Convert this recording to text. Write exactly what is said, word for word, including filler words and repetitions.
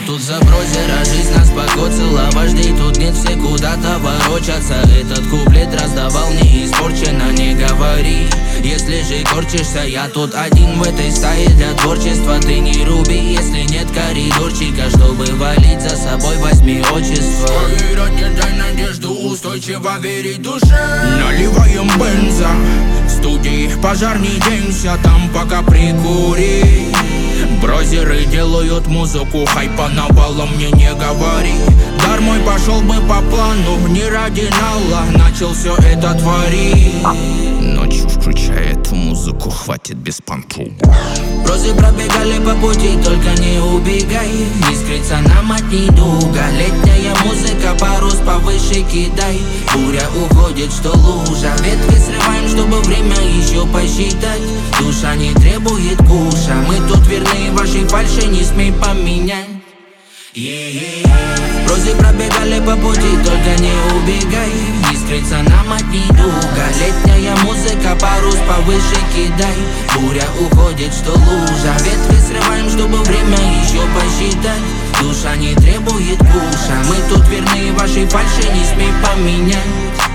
тут забросера, жизнь нас покоцала. Вождей тут нет, все куда-то ворочатся. Этот куплет раздавал не испорчено, не говори. Если же корчишься, я тут один в этой стае для творчества. Ты не руби, если нет коридорчика, чтобы валить за собой, возьми отчество. Поверить не дай надежду, устойчиво верить душе. Наливаем бенза в студии, пожар не денься, там пока прикури. Брозеры делают музыку, хайпа навалом, мне не говори. Дар мой пошел бы по плану, не ради нала начал все это творить. Ночью включая эту музыку, хватит без понтов. Брозы пробегали по пути, только не убегай. Не скрыться нам от недуга. Летняя музыка, парус повыше кидай. Буря уходит, что лужа. Ветки срываем, чтобы время еще посчитать. Душа не требует куша. Мы тут верны вашей фальши, не смей поменять. Брозы пробегали по пути, только не убегай. Не скрыться нам от недуга. Летняя музыка, парус повыше кидай. Буря уходит, что лужа. Ветви срываем, чтобы время еще посчитать. Душа не требует куша. Мы тут верны вашей фальши, не смей поменять.